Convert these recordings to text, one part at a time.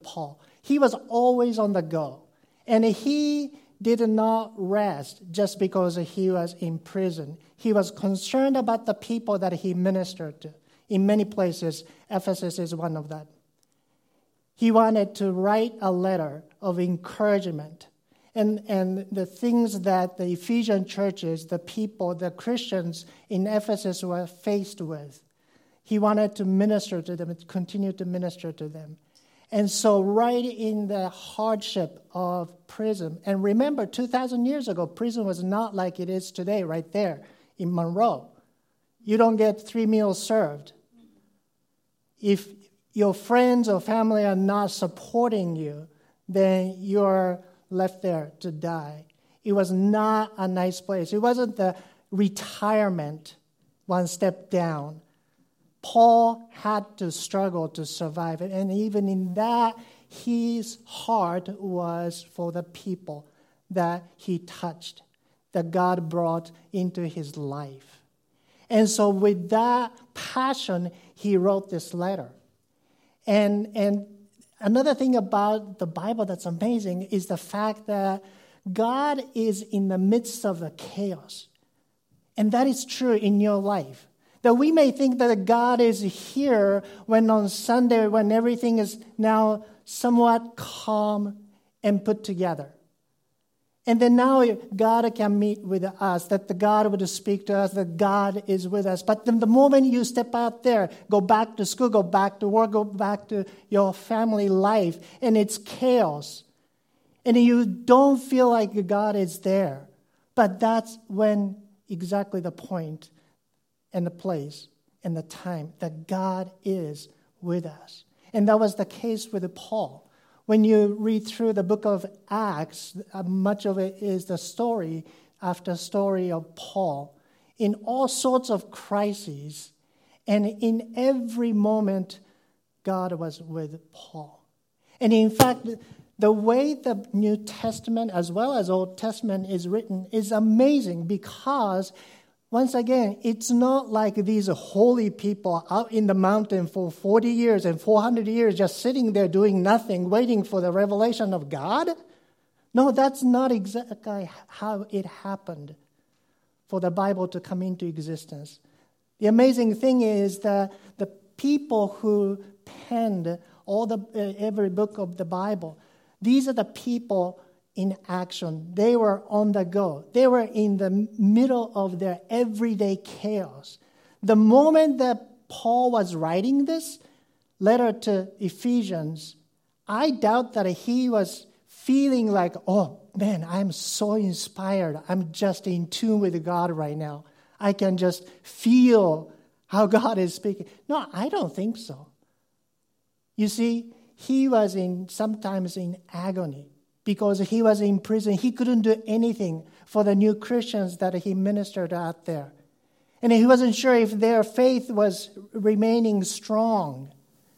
Paul. He was always on the go. And he did not rest just because he was in prison. He was concerned about the people that he ministered to. In many places, Ephesus is one of them. He wanted to write a letter of encouragement. And the things that the Ephesian churches, the people, the Christians in Ephesus were faced with. He wanted to minister to them, continue to minister to them. And so right in the hardship of prison, and remember 2,000 years ago, prison was not like it is today right there in Monroe. You don't get 3 meals served. If your friends or family are not supporting you, then you're left there to die. It was not a nice place. It wasn't the retirement one step down. Paul had to struggle to survive it. And even in that, his heart was for the people that he touched, that God brought into his life. And so with that passion, he wrote this letter. And another thing about the Bible that's amazing is the fact that God is in the midst of the chaos. And that is true in your life. That we may think that God is here when on Sunday, when everything is now somewhat calm and put together. And then now God can meet with us, that the God would speak to us, that God is with us. But then the moment you step out there, go back to school, go back to work, go back to your family life, and it's chaos. And you don't feel like God is there. But that's when exactly the point and the place and the time that God is with us. And that was the case with Paul. When you read through the book of Acts, much of it is the story after story of Paul in all sorts of crises. And in every moment, God was with Paul. And in fact, the way the New Testament as well as Old Testament is written is amazing because once again, it's not like these holy people out in the mountain for 40 years and 400 years just sitting there doing nothing, waiting for the revelation of God. No, that's not exactly how it happened for the Bible to come into existence. The amazing thing is that the people who penned every book of the Bible, these are the people in action. They were on the go. They were in the middle of their everyday chaos. The moment that Paul was writing this letter to Ephesians, I doubt that he was feeling like, oh man, I'm so inspired. I'm just in tune with God right now. I can just feel how God is speaking. No, I don't think so. You see, he was sometimes in agony. Because he was in prison, he couldn't do anything for the new Christians that he ministered out there. And he wasn't sure if their faith was remaining strong.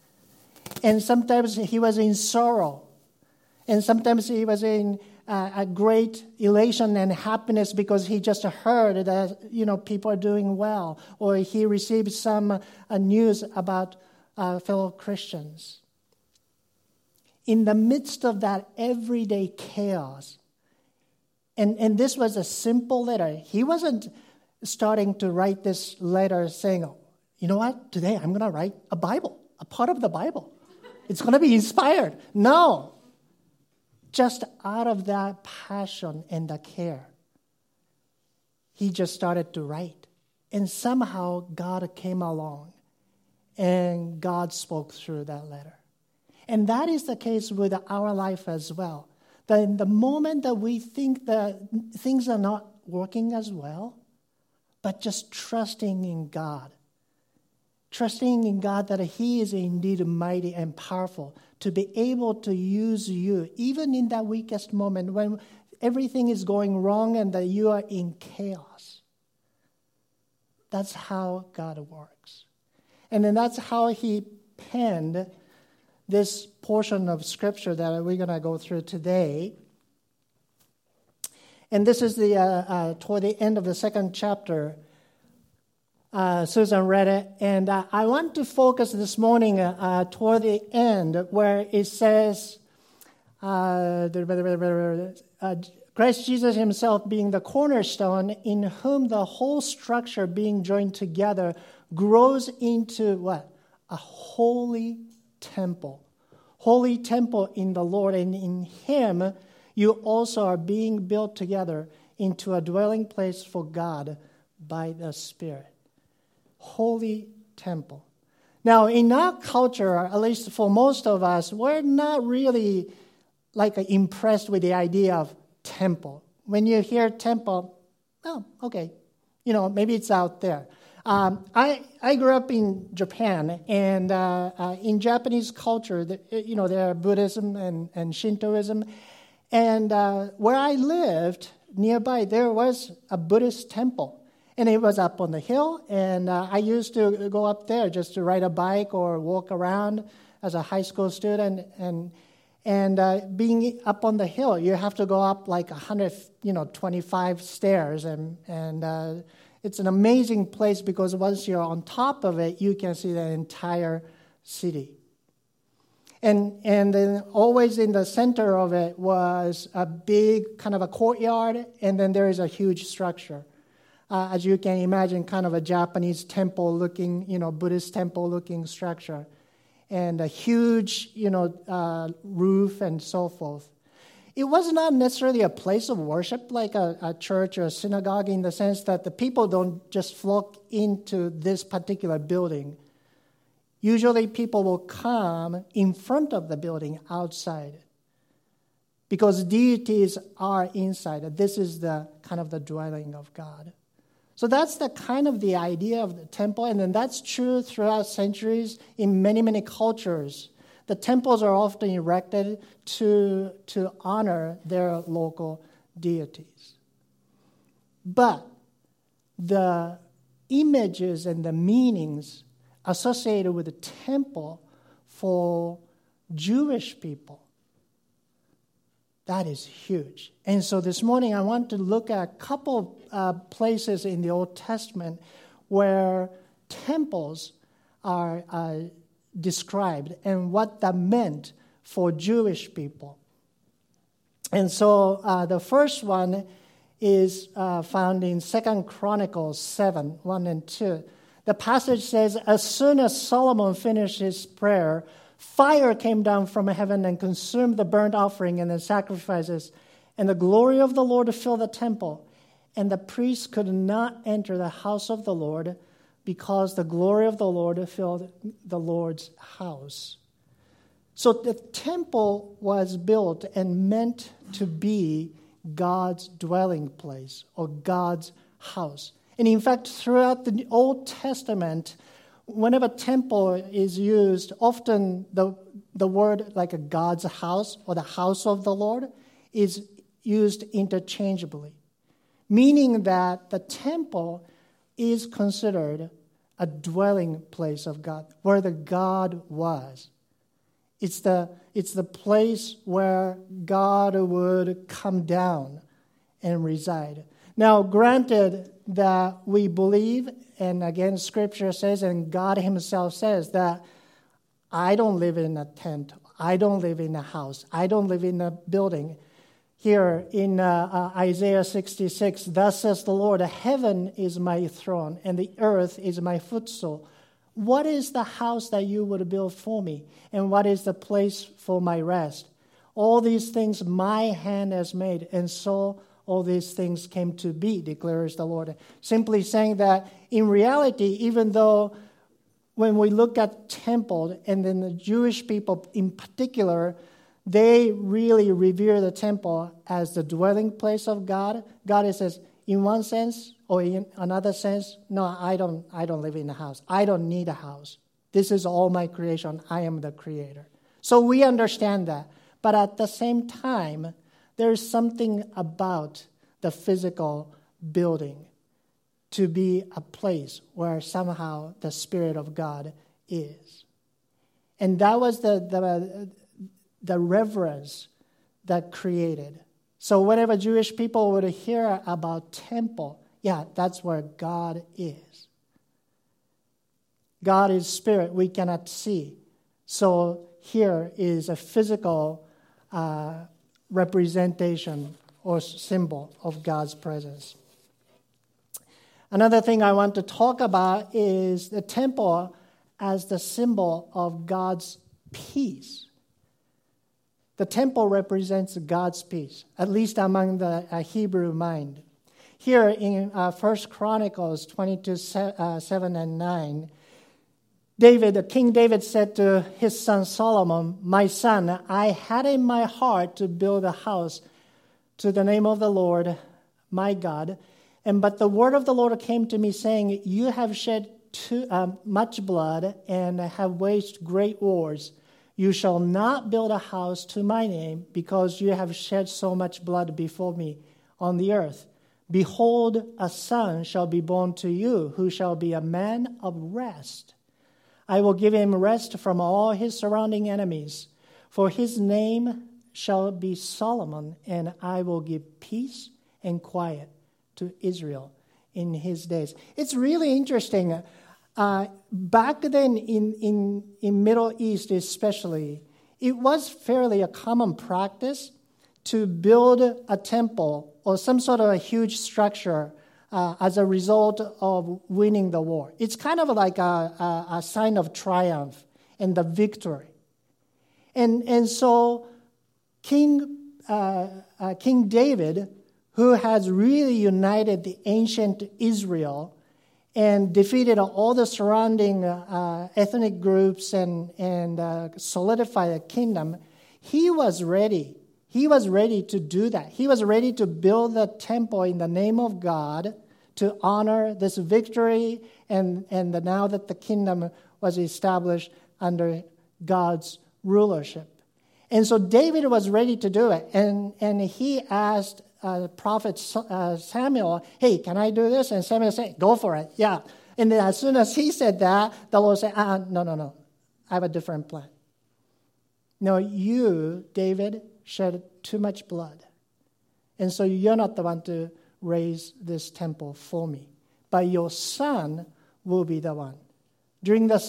And sometimes he was in sorrow. And sometimes he was in a great elation and happiness because he just heard that, people are doing well. Or he received some news about fellow Christians. In the midst of that everyday chaos, and this was a simple letter. He wasn't starting to write this letter saying, oh, you know what, today I'm going to write a Bible, a part of the Bible. It's going to be inspired. No. Just out of that passion and the care, he just started to write. And somehow God came along and God spoke through that letter. And that is the case with our life as well. That in the moment that we think that things are not working as well, but just trusting in God. Trusting in God that He is indeed mighty and powerful to be able to use you, even in that weakest moment when everything is going wrong and that you are in chaos. That's how God works. And then that's how He penned this portion of Scripture that we're going to go through today. And this is toward the end of the second chapter. Susan read it, and I want to focus this morning toward the end where it says, Christ Jesus himself being the cornerstone, in whom the whole structure being joined together grows into what? A holy temple. Holy temple in the Lord, and in him you also are being built together into a dwelling place for God by the Spirit. Holy temple. Now, in our culture, at least for most of us, we're not really impressed with the idea of temple. When you hear temple, oh, okay, maybe it's out there. I grew up in Japan, and in Japanese culture, there are Buddhism and Shintoism, and where I lived nearby, there was a Buddhist temple. And it was up on the hill, and I used to go up there just to ride a bike or walk around as a high school student. And being up on the hill, you have to go up 125 stairs, and it's an amazing place because once you're on top of it, you can see the entire city. And then always in the center of it was a big kind of a courtyard, and then there is a huge structure. As you can imagine, kind of a Japanese temple-looking, Buddhist temple-looking structure, and a huge, roof and so forth. It was not necessarily a place of worship like a church or a synagogue in the sense that the people don't just flock into this particular building. Usually people will come in front of the building outside because deities are inside. This is the kind of the dwelling of God. So that's the kind of the idea of the temple, and then that's true throughout centuries in many, many cultures. The temples are often erected to honor their local deities. But the images and the meanings associated with the temple for Jewish people, that is huge. And so this morning I want to look at a couple places in the Old Testament where temples are described and what that meant for Jewish people. And so the first one is found in 2 Chronicles 7, 1 and 2. The passage says, as soon as Solomon finished his prayer, fire came down from heaven and consumed the burnt offering and the sacrifices, and the glory of the Lord filled the temple. And the priests could not enter the house of the Lord because the glory of the Lord filled the Lord's house. So the temple was built and meant to be God's dwelling place or God's house. And in fact, throughout the Old Testament, whenever temple is used, often the word like a God's house or the house of the Lord is used interchangeably, meaning that the temple is considered a dwelling place of God, where the God was. It's the place where God would come down and reside. Now, granted that we believe, and again, Scripture says, and God himself says that I don't live in a tent, I don't live in a house, I don't live in a building. Here in Isaiah 66, thus says the Lord, heaven is my throne, and the earth is my footstool. What is the house that you would build for me? And what is the place for my rest? All these things my hand has made, and so all these things came to be, declares the Lord. Simply saying that in reality, even though when we look at temple, and then the Jewish people in particular, they really revere the temple as the dwelling place of God. God says, in one sense or in another sense, no, I don't live in a house. I don't need a house. This is all my creation. I am the creator. So we understand that. But at the same time, there is something about the physical building to be a place where somehow the Spirit of God is. And that was the reverence that created. So whenever Jewish people would hear about temple, yeah, that's where God is. God is spirit, we cannot see. So here is a physical representation or symbol of God's presence. Another thing I want to talk about is the temple as the symbol of God's peace. The temple represents God's peace, at least among the Hebrew mind. Here in 1 Chronicles 22, 7 and 9, King David said to his son Solomon, "My son, I had in my heart to build a house to the name of the Lord, my God. But the word of the Lord came to me, saying, You have shed much blood and have waged great wars. You shall not build a house to my name, because you have shed so much blood before me on the earth. Behold, a son shall be born to you, who shall be a man of rest. I will give him rest from all his surrounding enemies. For his name shall be Solomon, and I will give peace and quiet to Israel in his days." It's really interesting. Back then in Middle East especially, it was fairly a common practice to build a temple or some sort of a huge structure as a result of winning the war. It's kind of like a sign of triumph and the victory. And so King David, who has really united the ancient Israel and defeated all the surrounding ethnic groups and solidified a kingdom, he was ready. He was ready to do that. He was ready to build the temple in the name of God to honor this victory and now that the kingdom was established under God's rulership. And so David was ready to do it. And he asked prophet Samuel, "Hey, can I do this?" And Samuel said, "Go for it." Yeah. And then as soon as he said that, the Lord said, no. I have a different plan. No, you, David, shed too much blood. And so you're not the one to raise this temple for me. But your son will be the one. During the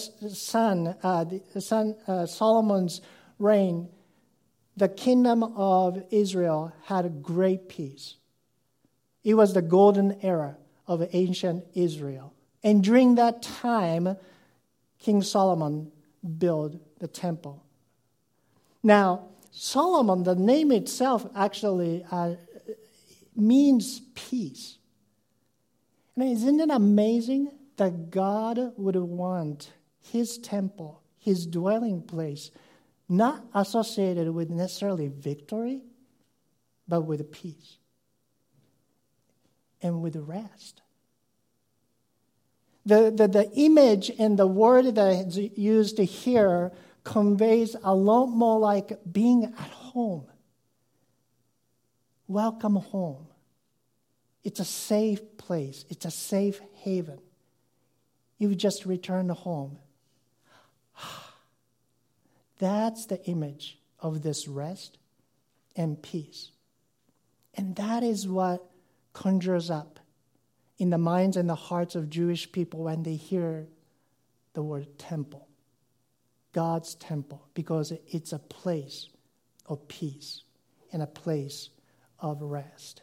Solomon's reign, the kingdom of Israel had great peace. It was the golden era of ancient Israel. And during that time, King Solomon built the temple. Now, Solomon, the name itself actually means peace. And isn't it amazing that God would want his temple, his dwelling place, not associated with necessarily victory, but with peace and with rest. The image and the word that is used here conveys a lot more like being at home. Welcome home. It's a safe place. It's a safe haven. You just return home. That's the image of this rest and peace. And that is what conjures up in the minds and the hearts of Jewish people when they hear the word temple. God's temple, because it's a place of peace and a place of rest.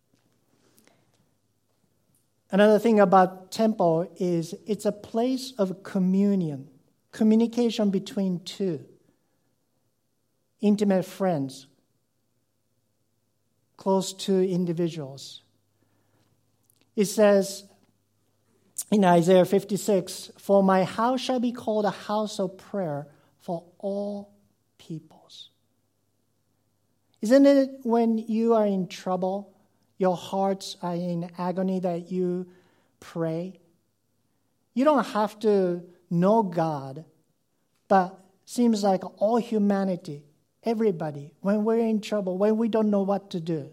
Another thing about temple is it's a place of communion, communication between two intimate friends, close to individuals. It says in Isaiah 56, "For my house shall be called a house of prayer for all peoples." Isn't it when you are in trouble, your hearts are in agony, that you pray? You don't have to know God, but seems like all humanity, everybody, when we're in trouble, when we don't know what to do,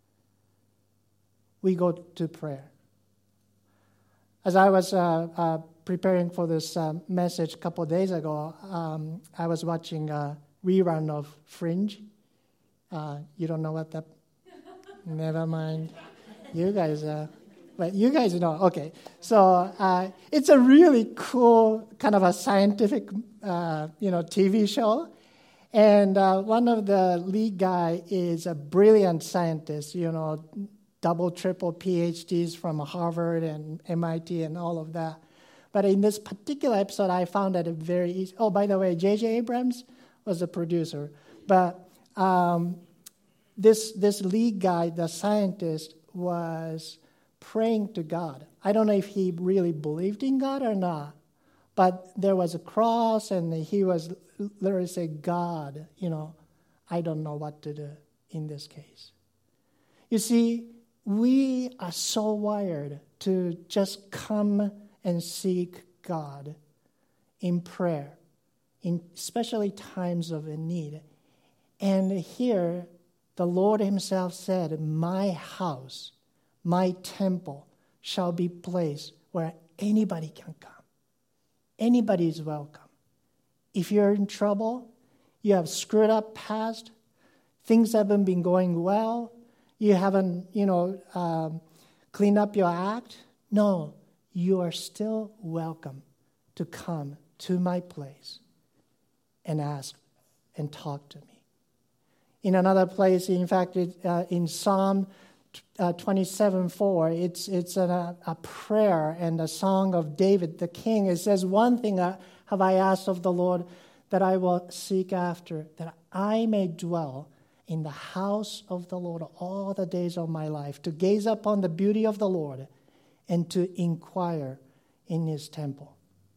we go to prayer. As I was preparing for this message a couple of days ago, I was watching a rerun of Fringe. You don't know what that... Never mind. You guys but you guys know. Okay, so it's a really cool kind of a scientific, TV show. And one of the lead guy is a brilliant scientist, double, triple PhDs from Harvard and MIT and all of that. But in this particular episode, I found that very easy. Oh, by the way, J.J. Abrams was the producer. But this lead guy, the scientist, was praying to God. I don't know if he really believed in God or not, but there was a cross, and he was literally saying, God, I don't know what to do in this case. You see, we are so wired to just come and seek God in prayer, in especially times of need. And here, the Lord himself said, my house, my temple shall be placed where anybody can come. Anybody is welcome. If you're in trouble, you have screwed up past, things haven't been going well, you haven't, cleaned up your act, no, you are still welcome to come to my place and ask and talk to me. In another place, in fact, in Psalm 27:4, it's a prayer and a song of David the king. It says, one thing have I asked of the Lord that I will seek after, that I may dwell in the house of the Lord all the days of my life, to gaze upon the beauty of the Lord and to inquire in his temple.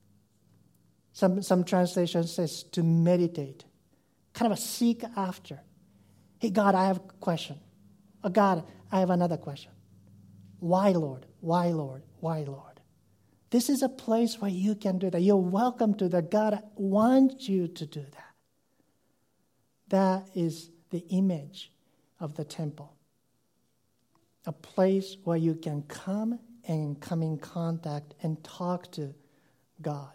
Some translation says to meditate, kind of a seek after. Hey, God, I have a question. Oh, God, I have another question. Why, Lord? Why, Lord? Why, Lord? This is a place where you can do that. You're welcome to that. God wants you to do that. That is the image of the temple. A place where you can come and come in contact and talk to God.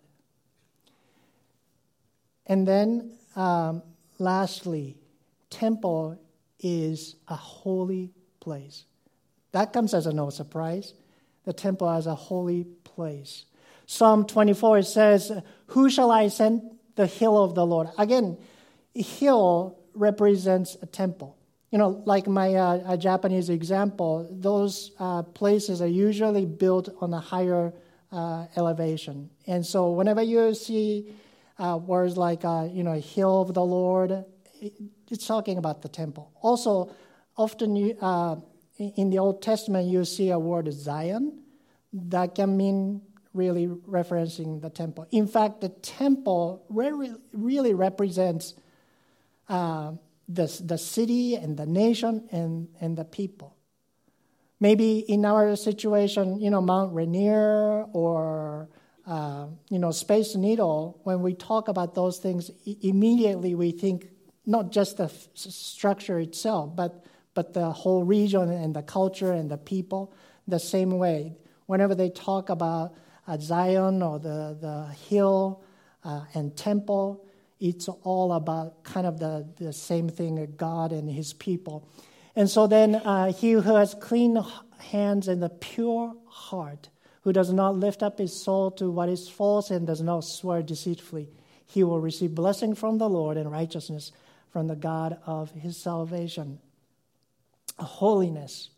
And then, lastly, temple is a holy place. That comes as a no surprise. The temple as a holy place. Psalm 24 says, who shall I send the hill of the Lord? Again, hill represents a temple. Like my Japanese example, those places are usually built on a higher elevation. And so whenever you see words like, hill of the Lord, it's talking about the temple. Also, often in the Old Testament, you see a word Zion that can mean really referencing the temple. In fact, the temple really represents the city and the nation and the people. Maybe in our situation, Mount Rainier or Space Needle, when we talk about those things, immediately we think not just the structure itself, but the whole region and the culture and the people. The same way, whenever they talk about Zion or the hill and temple, it's all about kind of the same thing, God and his people. And so then he who has clean hands and a pure heart, who does not lift up his soul to what is false and does not swear deceitfully, he will receive blessing from the Lord and righteousness from the God of his salvation. Holiness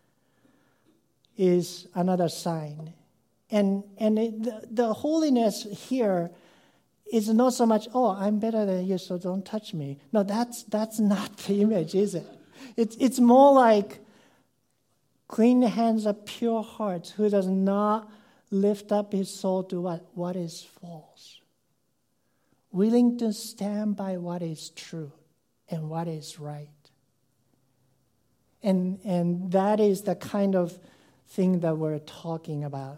is another sign. And the holiness here is not so much, I'm better than you, so don't touch me. No, that's not the image, is it? It's more like clean hands, a pure heart, who does not lift up his soul to what is false. Willing to stand by what is true and what is right. And that is the kind of thing that we're talking about.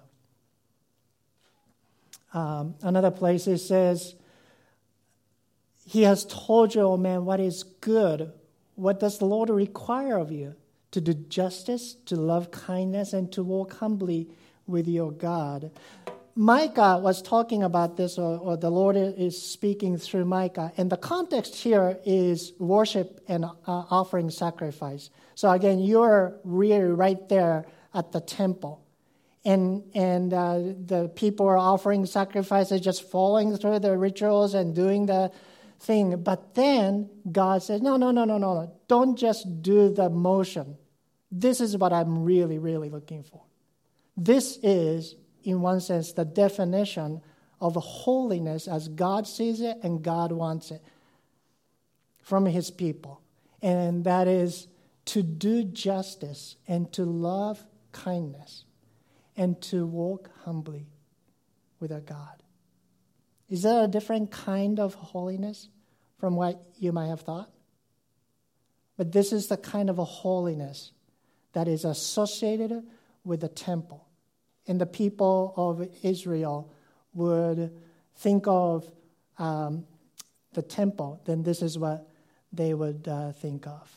Another place it says, he has told you, O man, what is good. What does the Lord require of you? To do justice, to love kindness, and to walk humbly with your God. Micah was talking about this, or the Lord is speaking through Micah. And the context here is worship and offering sacrifice. So again, you're really right there at the temple. and the people are offering sacrifices, just following through the rituals and doing the thing. But then God says, no. Don't just do the motion. This is what I'm really, really looking for. This is, in one sense, the definition of holiness as God sees it and God wants it from his people. And that is to do justice and to love kindness and to walk humbly with our God. Is that a different kind of holiness from what you might have thought? But this is the kind of a holiness that is associated with the temple. And the people of Israel would think of the temple, then this is what they would think of.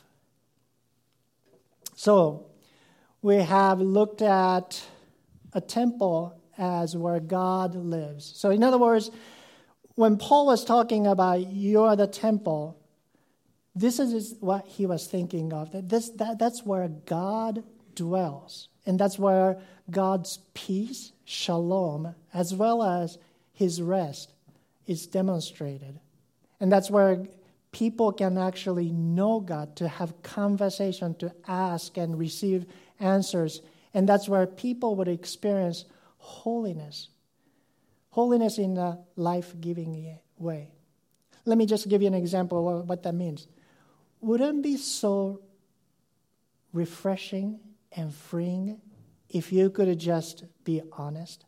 So we have looked at a temple as where God lives. So in other words, when Paul was talking about you are the temple, this is what he was thinking of. That's where God dwells. And that's where God's peace, shalom, as well as his rest is demonstrated. And that's where people can actually know God, to have conversation, to ask and receive answers. And that's where people would experience holiness. Holiness in a life-giving way. Let me just give you an example of what that means. Wouldn't it be so refreshing and freeing if you could just be honest?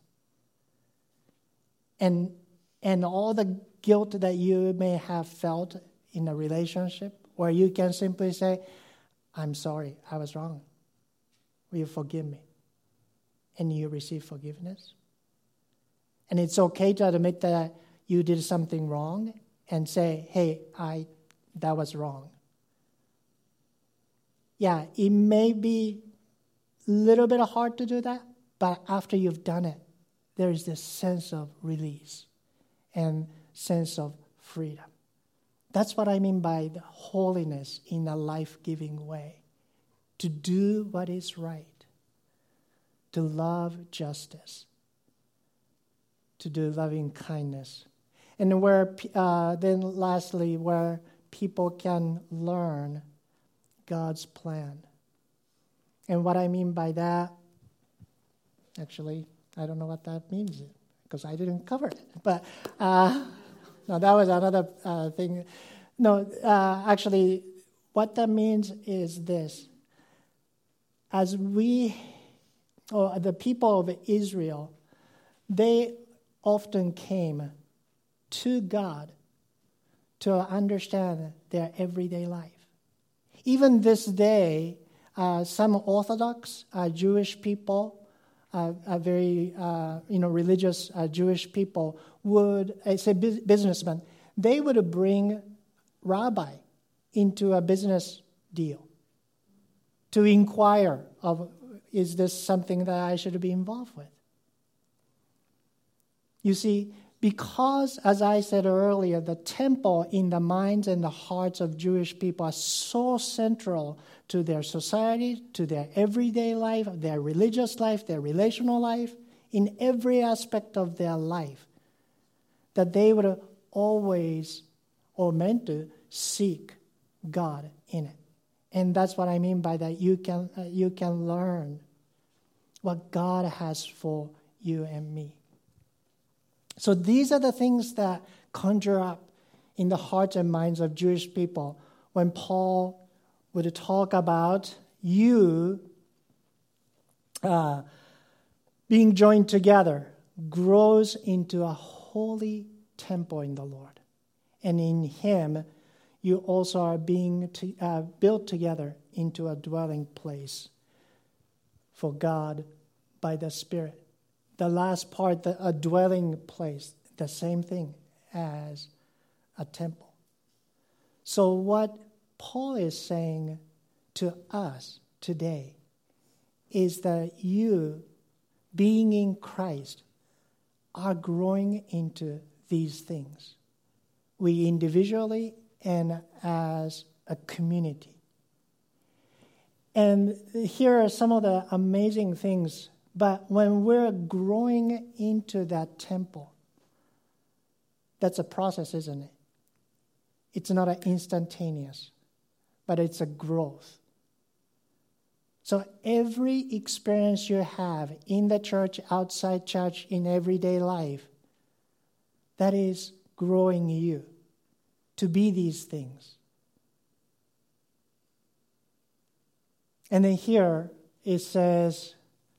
And all the guilt that you may have felt in a relationship, where you can simply say, I'm sorry, I was wrong. Will you forgive me? And you receive forgiveness. And it's okay to admit that you did something wrong and say, hey, that was wrong. Yeah, it may be a little bit hard to do that, but after you've done it, there is this sense of release and sense of freedom. That's what I mean by the holiness in a life-giving way. To do what is right. To love justice. To do loving kindness. And then lastly, where people can learn God's plan. And what I mean by that, actually, I don't know what that means because I didn't cover it. But no, that was another thing. No, actually, what that means is this. As the people of Israel, they often came to God to understand their everyday life. Even this day, some Orthodox Jewish people, very religious Jewish people would, say businessmen, they would bring rabbi into a business deal to inquire of, is this something that I should be involved with? You see, because, as I said earlier, the temple in the minds and the hearts of Jewish people are so central to their society, to their everyday life, their religious life, their relational life, in every aspect of their life, that they would always, or meant to, seek God in it. And that's what I mean by that. You can learn what God has for you and me. So these are the things that conjure up in the hearts and minds of Jewish people when Paul would talk about you being joined together grows into a holy temple in the Lord. And in him, you also are being built together into a dwelling place for God by the Spirit. The last part, a dwelling place, the same thing as a temple. So what Paul is saying to us today is that you, being in Christ, are growing into these things. We individually and as a community. And here are some of the amazing things But when we're growing into that temple, that's a process, isn't it? It's not an instantaneous, but it's a growth. So every experience you have in the church, outside church, in everyday life, that is growing you to be these things. And then here it says,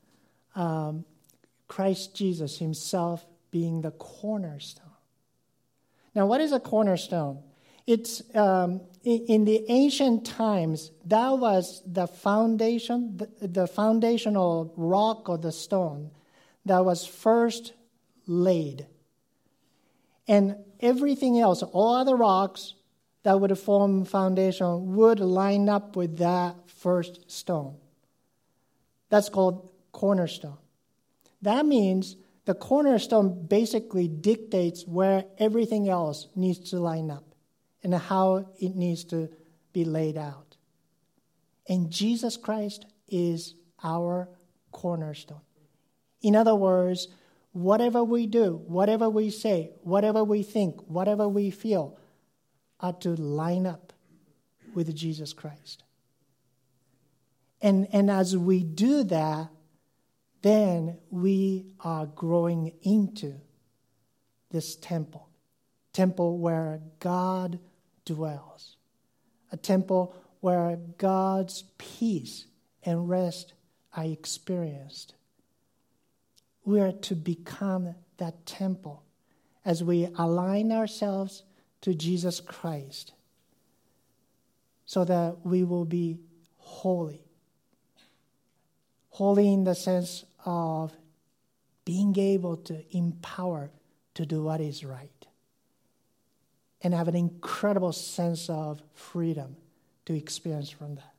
Christ Jesus himself being the cornerstone. Now, what is a cornerstone? It's in the ancient times, that was the foundation, the foundational rock or the stone that was first laid. And everything else, all other rocks that would form foundation would line up with that first stone. That's called cornerstone. That means the cornerstone basically dictates where everything else needs to line up and how it needs to be laid out. And Jesus Christ is our cornerstone. In other words, whatever we do, whatever we say, whatever we think, whatever we feel, are to line up with Jesus Christ. And as we do that, then we are growing into this temple where God dwells, a temple where God's peace and rest are experienced. We are to become that temple as we align ourselves to Jesus Christ so that we will be holy. Holy in the sense of being able to empower to do what is right and have an incredible sense of freedom to experience from that.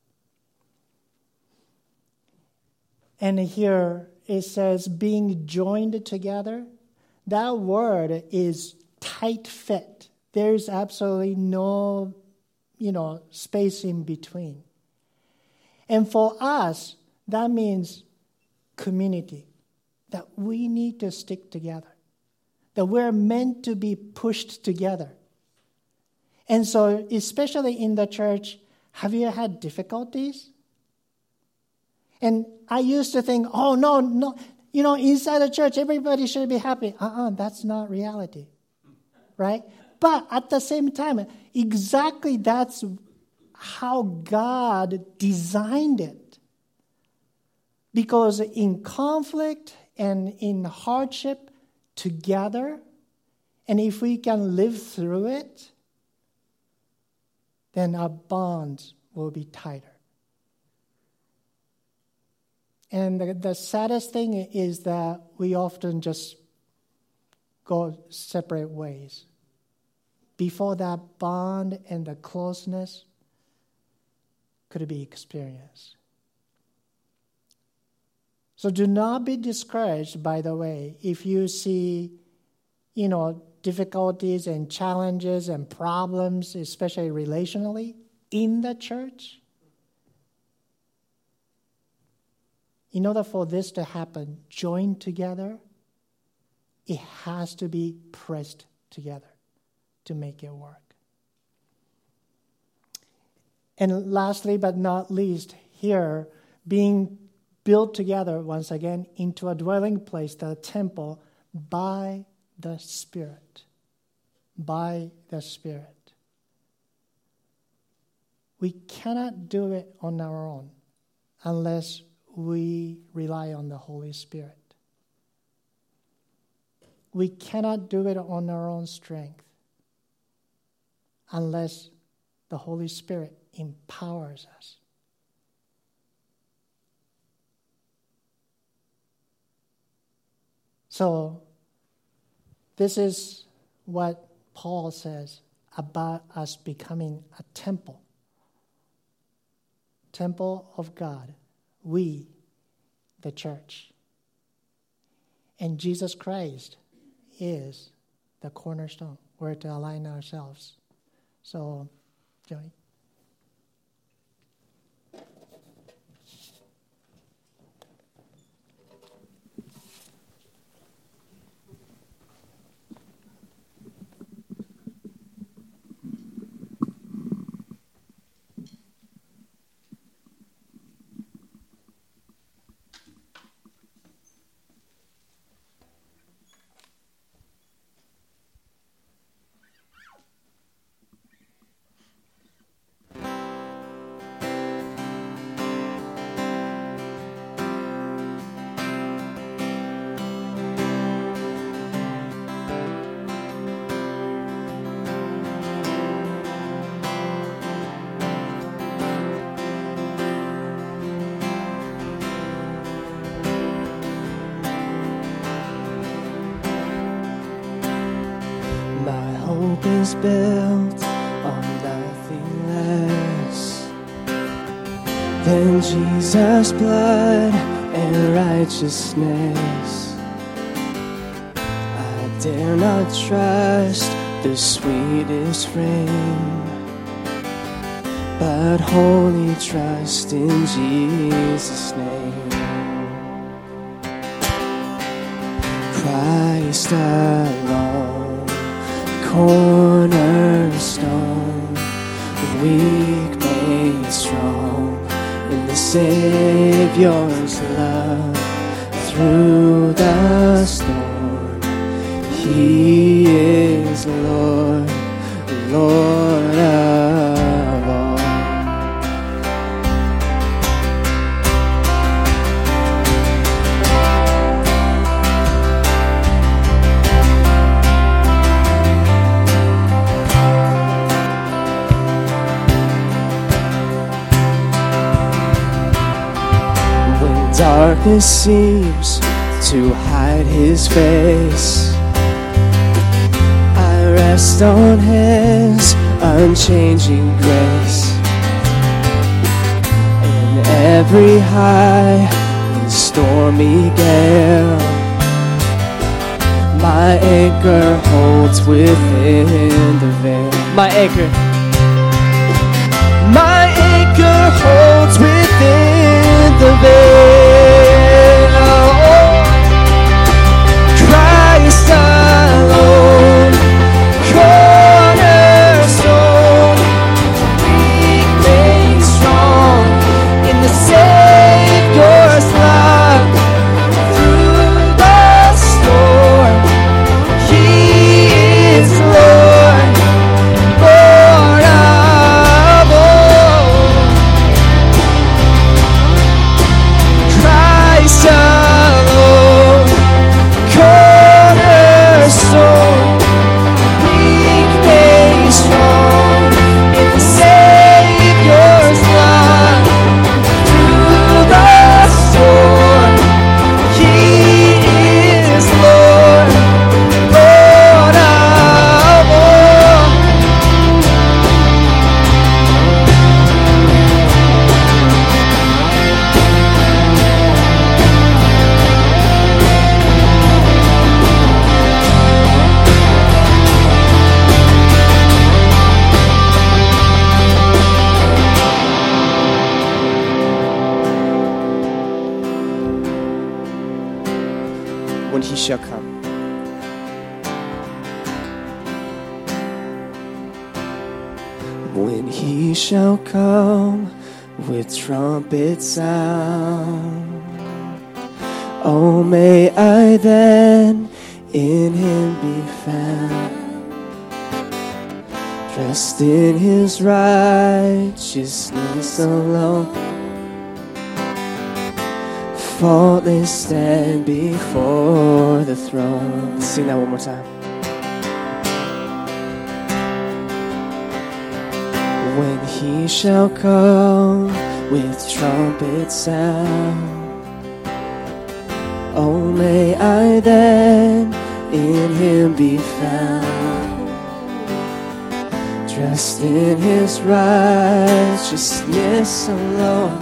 And here it says being joined together. That word is tight fit. There's absolutely no, space in between. And for us, that means community, that we need to stick together, that we're meant to be pushed together. And so, especially in the church, have you had difficulties? And I used to think, oh, no, inside the church, everybody should be happy. That's not reality, right? But at the same time, exactly that's how God designed it. Because in conflict and in hardship together, and if we can live through it, then our bonds will be tighter. And the saddest thing is that we often just go separate ways before that bond and the closeness could be experienced. So do not be discouraged, by the way, if you see, difficulties and challenges and problems, especially relationally, in the church. In order for this to happen, joined together, it has to be pressed together to make it work. And lastly, but not least, here, being built together, once again, into a dwelling place, the temple, by the Spirit. By the Spirit. We cannot do it on our own unless we rely on the Holy Spirit. We cannot do it on our own strength unless the Holy Spirit empowers us. So, this is what Paul says about us becoming a temple of God, we, the church. And Jesus Christ is the cornerstone. We're to align ourselves. So, Joey. hope is built on nothing less than Jesus' blood and righteousness. I dare not trust the sweetest frame, but wholly trust in Jesus' name. Christ alone, cornerstone, weak made strong in the Savior's love. Through the storm, He is Lord, Lord of all. Darkness seems to hide His face, I rest on His unchanging grace. In every high and stormy gale, my anchor holds within the veil. My anchor holds within the veil. Christ alone, cornerstone, weak made strong in the Savior's love. Through the storm, He is Lord, Lord of all. Christ alone, cornerstone, weak made strong in the Savior's love. Through the storm, He is Lord, Lord of all. When He shall come, when He shall come with trumpet sound, oh, may I then in Him be found, dressed in His righteousness alone, faultless stand before the throne. Let's sing that one more time. When He shall come with trumpet sound, oh, may I then in Him be found, dressed in His righteousness alone,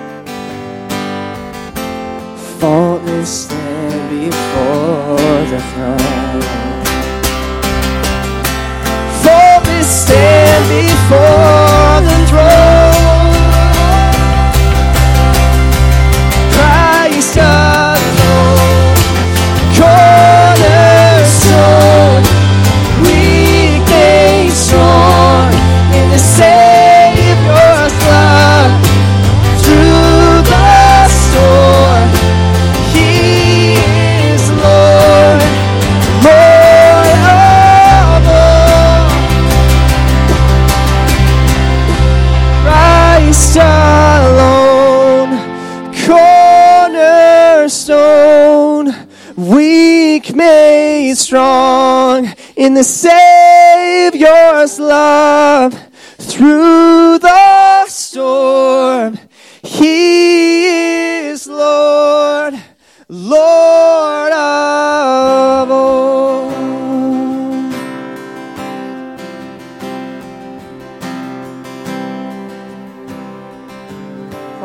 faultless stand before the throne. Faultless stand before the throne. Christ alone, cornerstone, weak made strong in the Savior's love. Through the storm, He is Lord, Lord of all. Christ alone, cornerstone, weak made strong in the Savior's love. Through the storm, He is Lord, Lord of all.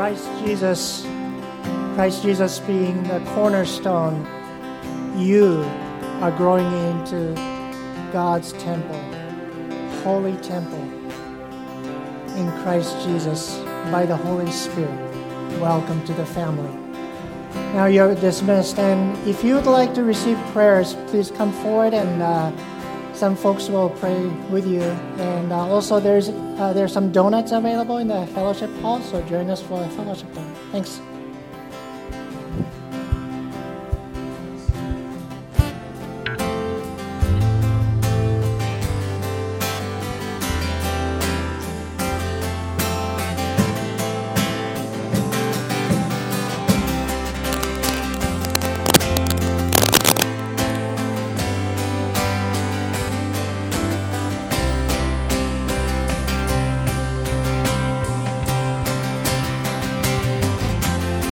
Christ Jesus being the cornerstone, you are growing into God's temple, holy temple in Christ Jesus by the Holy Spirit. Welcome to the family. Now you're dismissed, and if you would like to receive prayers, please come forward, and some folks will pray with you. And also there's some donuts available in the fellowship hall, so join us for a fellowship. Thanks.